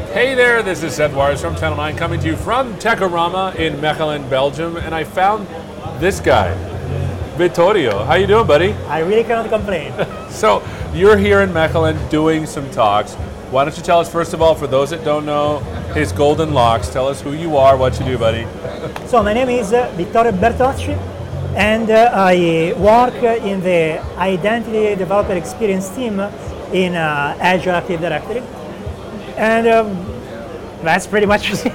Hey there, this is Seth Wires from Channel 9 coming to you from Techorama in Mechelen, Belgium, and I found this guy, Vittorio. How you doing, buddy? I really cannot complain. So, you're here in Mechelen doing some talks. Why don't you tell us, first of all, for those that don't know, his golden locks, tell us who you are, what you do, buddy. So, my name is Vittorio Bertocci, and I work in the Identity Developer Experience team in Azure Active Directory. And that's pretty much it.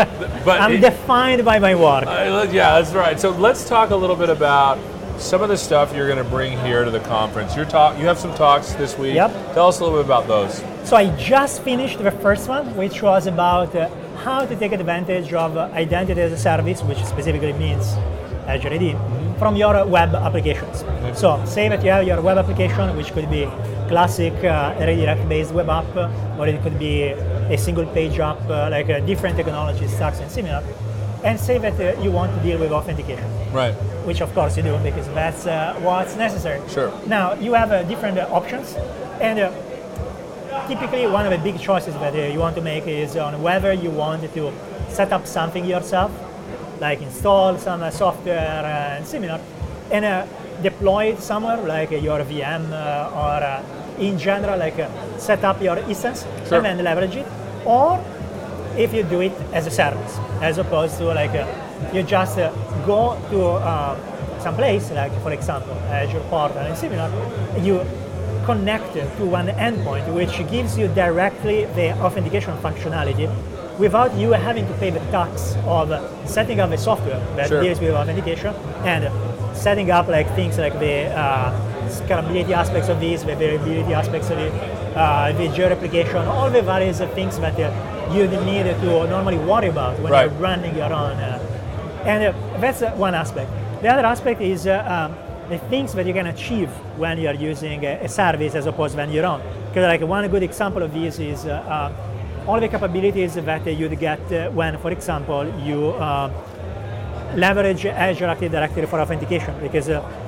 I'm defined by my work. Yeah, that's right. So let's talk a little bit about some of the stuff you're going to bring here to the conference. You have some talks this week. Yep. Tell us a little bit about those. So I just finished the first one, which was about how to take advantage of Identity as a Service, which specifically means Azure AD, from your web applications. So say that you have your web application, which could be classic redirect-based web app, or it could be a single-page app, like different technologies, stacks, and similar, and say that you want to deal with authentication. Right. Which of course you do, because that's what's necessary. Sure. Now, you have different options, and typically one of the big choices that you want to make is on whether you want to set up something yourself, like install some software and similar, and deploy it somewhere, like your VM or in general, like set up your instance and then leverage it, or if you do it as a service, as opposed to like you just go to some place, like for example Azure Portal and similar, you connect to one endpoint which gives you directly the authentication functionality without you having to pay the tax of setting up the software that deals with authentication and setting up like things like the scalability aspects of this, the variability aspects of it, the geo-replication, all the various things that you need to normally worry about when you're running your own. And that's one aspect. The other aspect is the things that you can achieve when you're using a service as opposed to when you're on. Because like one good example of this is all the capabilities that you'd get when, for example, you leverage Azure Active Directory for authentication, because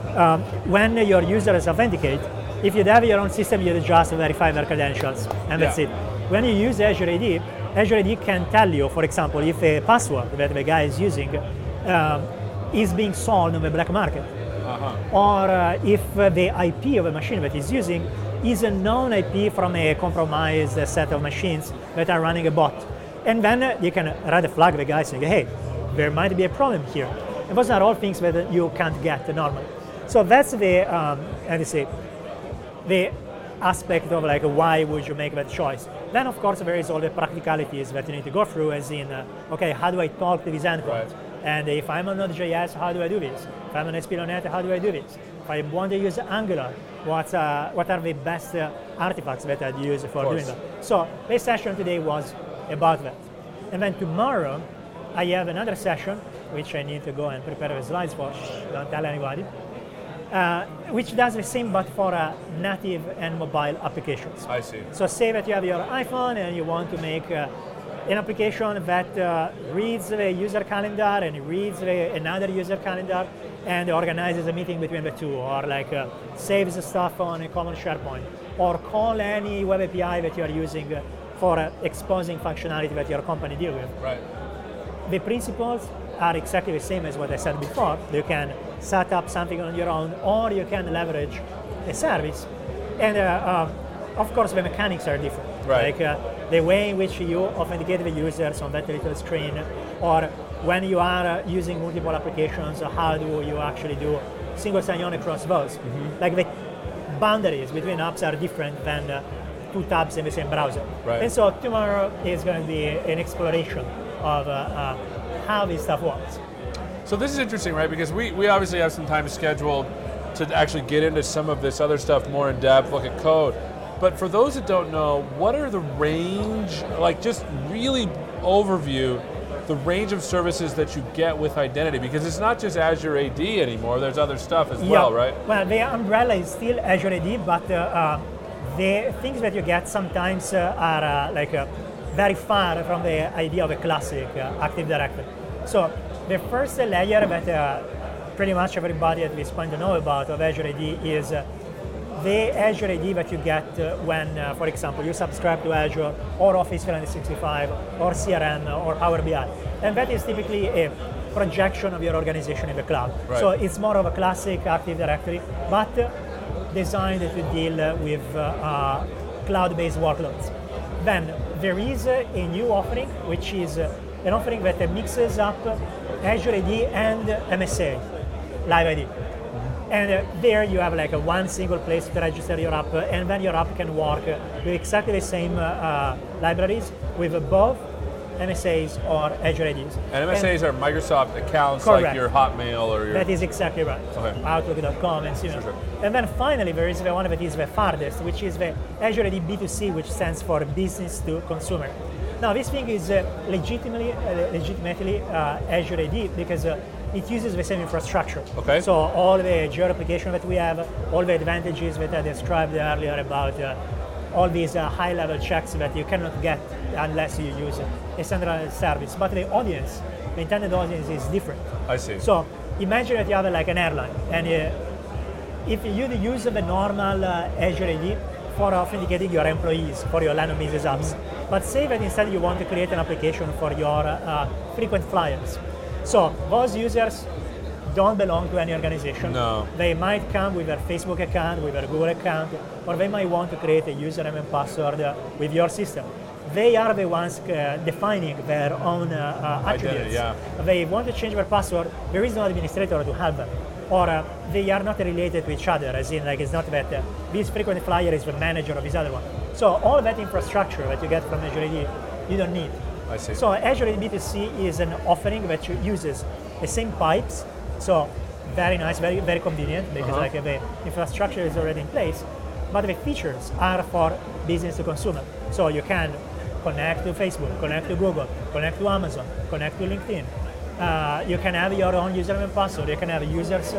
when your users authenticate, if you have your own system, you just verify their credentials, and that's it. When you use Azure AD can tell you, for example, if a password that the guy is using is being sold on the black market, or if the IP of a machine that he's using is a known IP from a compromised set of machines that are running a bot. And then you can red flag the guy saying, hey, there might be a problem here. And those are all things that you can't get normally. So that's the, the aspect of like why would you make that choice. Then of course there is all the practicalities that you need to go through, as in, okay, how do I talk to this endpoint? And if I'm on Node.js, how do I do this? If I'm on ASP.NET, how do I do this? If I want to use Angular, what are the best artifacts that I'd use for doing that? So this session today was about that. And then tomorrow, I have another session, which I need to go and prepare the slides for, don't tell anybody, which does the same but for native and mobile applications. I see. So say that you have your iPhone and you want to make an application that reads the user calendar and reads another user calendar and organizes a meeting between the two, or like saves the stuff on a common SharePoint, or call any web API that you are using for exposing functionality that your company deals with. Right. The principles are exactly the same as what I said before. You can set up something on your own, or you can leverage a service. And of course, the mechanics are different. Right. Like the way in which you authenticate the users on that little screen, or when you are using multiple applications, how do you actually do single sign-on across those? Like the boundaries between apps are different than two tabs in the same browser. Right. And so tomorrow is going to be an exploration of how this stuff works. So this is interesting, right? Because we obviously have some time scheduled to actually get into some of this other stuff more in depth, look at code. But for those that don't know, what are the range, like just really overview, the range of services that you get with Identity? Because it's not just Azure AD anymore, there's other stuff as well, right? Well, the umbrella is still Azure AD, but the things that you get sometimes are very far from the idea of a classic Active Directory. So the first layer that pretty much everybody at this point know about of Azure AD is the Azure ID that you get when, for example, you subscribe to Azure or Office 365 or CRM or Power BI. And that is typically a projection of your organization in the cloud. Right. So it's more of a classic Active Directory, but designed to deal with cloud-based workloads. Then there is a new offering, which is an offering that mixes up Azure AD and MSA, Live ID. And there you have like one single place to register your app, and then your app can work with exactly the same libraries with both MSAs or Azure ADs. And MSAs are Microsoft accounts, correct. like your Hotmail or your... That is exactly right. Okay. Outlook.com and similar. Sure. And then finally, there is the one that is the farthest, which is the Azure AD B2C, which stands for Business to Consumer. Now, this thing is legitimately Azure AD because it uses the same infrastructure. Okay. So all the geo replication that we have, all the advantages that I described earlier about all these high-level checks that you cannot get unless you use a centralized service. But the audience, the intended audience is different. I see. So imagine that you have like an airline, and if you use the normal Azure AD for authenticating your employees for your line of business apps, but say that instead you want to create an application for your frequent flyers. So those users don't belong to any organization. No. They might come with their Facebook account, with their Google account, or they might want to create a username and password with your system. They are the ones defining their own attributes. Identity, yeah. They want to change their password, there is no administrator to help them. Or they are not related to each other, as in like it's not that this frequent flyer is the manager of this other one. So all that infrastructure that you get from Azure AD, you don't need. I see. So Azure AD B2C is an offering that uses the same pipes. So very nice, very, very convenient because like the infrastructure is already in place, but the features are for business to consumer. So you can connect to Facebook, connect to Google, connect to Amazon, connect to LinkedIn. You can have your own username and password. You can have users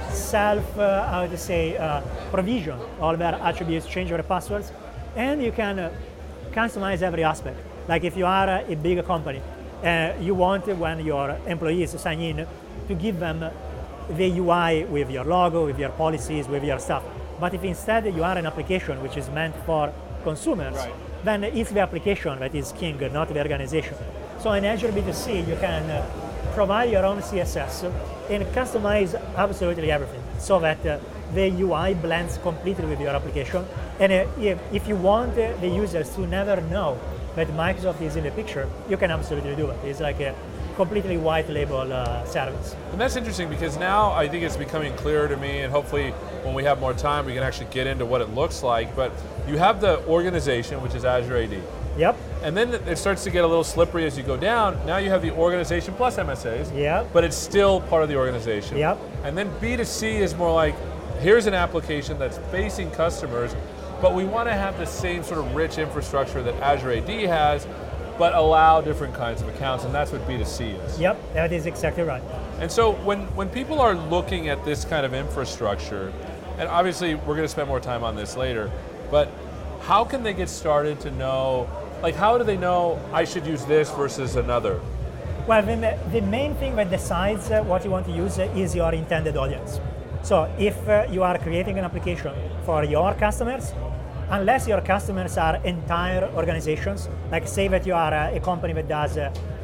provision all their attributes, change their passwords, and you can customize every aspect. Like if you are a bigger company, you want when your employees sign in to give them the UI with your logo, with your policies, with your stuff. But if instead you are an application which is meant for consumers, right. then it's the application that is king, not the organization. So in Azure B2C, you can provide your own CSS and customize absolutely everything so that the UI blends completely with your application. And if you want the users to never know that Microsoft is in the picture, you can absolutely do it. It's like a completely white label service. And that's interesting because now I think it's becoming clearer to me, and hopefully when we have more time we can actually get into what it looks like. But you have the organization, which is Azure AD. Yep. And then it starts to get a little slippery as you go down. Now you have the organization plus MSAs, Yep. but it's still part of the organization. Yep. And then B2C is more like, here's an application that's facing customers, but we want to have the same sort of rich infrastructure that Azure AD has, but allow different kinds of accounts, and that's what B2C is. Yep, that is exactly right. And so when people are looking at this kind of infrastructure, and obviously we're going to spend more time on this later, but how can they get started to know, like how do they know I should use this versus another? Well, the main thing that decides what you want to use is your intended audience. So if you are creating an application for your customers, unless your customers are entire organizations, like say that you are a company that does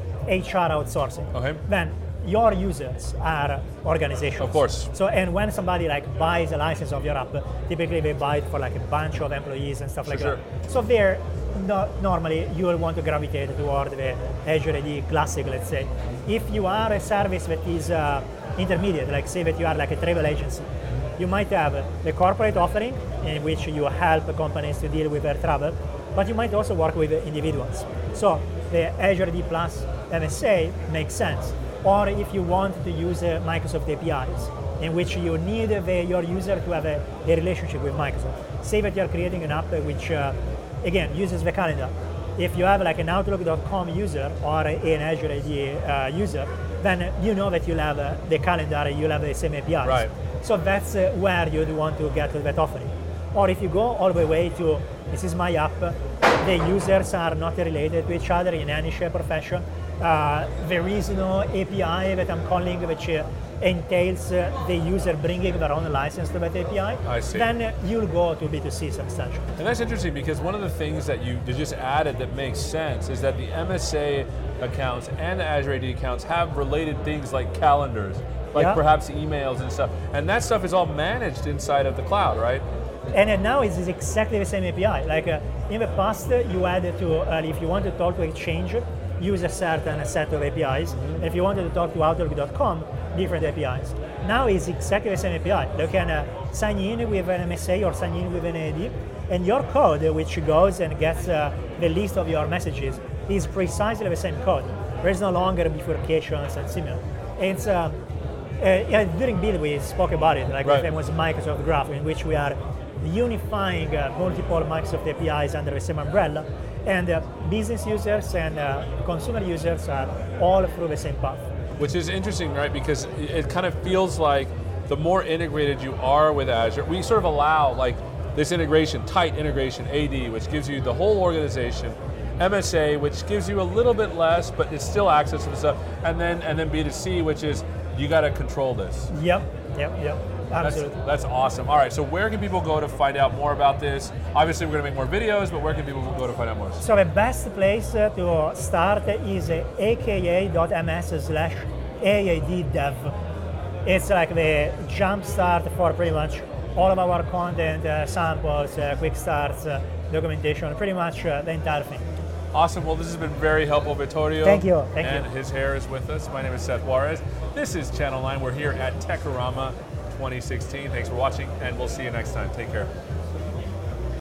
HR outsourcing, Okay. then your users are organizations. Of course. So, and when somebody like buys a license of your app, typically they buy it for like a bunch of employees and stuff like Sure. that. So there, normally you will want to gravitate toward the Azure AD Classic, let's say. If you are a service that is intermediate, like say that you are like a travel agency, you might have the corporate offering in which you help companies to deal with their travel, but you might also work with individuals. So the Azure AD Plus MSA makes sense. Or if you want to use Microsoft APIs, in which you need your user to have a relationship with Microsoft. Say that you're creating an app which, again, uses the calendar. If you have like an Outlook.com user or an Azure AD user, then you know that you'll have the calendar, you'll have the same APIs. Right. So that's where you'd want to get that offering. Or if you go all the way to, this is my app, the users are not related to each other in any shape or fashion, there is no API that I'm calling which entails the user bringing their own license to that API, I see. then you'll go to B2C substantially. And that's interesting because one of the things that you just added that makes sense is that the MSA accounts and the Azure AD accounts have related things like calendars, like perhaps emails and stuff. And that stuff is all managed inside of the cloud, right? And now it's exactly the same API. Like in the past, you had to, if you want to talk to Exchange, use a certain set of APIs. And if you wanted to talk to Outlook.com, different APIs. Now it's exactly the same API. You can sign in with an MSA or sign in with an AD, and your code, which goes and gets the list of your messages, is precisely the same code. There is no longer bifurcations and similar. It's during Build we spoke about it, like the famous Microsoft Graph, in which we are unifying multiple Microsoft APIs under the same umbrella, and business users and consumer users are all through the same path. Which is interesting, right? Because it kind of feels like the more integrated you are with Azure, we sort of allow like this integration, tight integration, AD, which gives you the whole organization, MSA, which gives you a little bit less, but it's still access to the stuff, and then B2C, which is you got to control this. Yep. Absolutely. That's awesome. All right, so where can people go to find out more about this? Obviously, we're going to make more videos, but where can people go to find out more? So the best place to start is aka.ms/AADdev. It's like the jump start for pretty much all of our content, samples, quick starts, documentation, pretty much the entire thing. Awesome. Well, this has been very helpful, Vittorio. Thank you. And his hair is with us. My name is Seth Juarez. This is Channel 9. We're here at Techorama 2016. Thanks for watching, and we'll see you next time. Take care.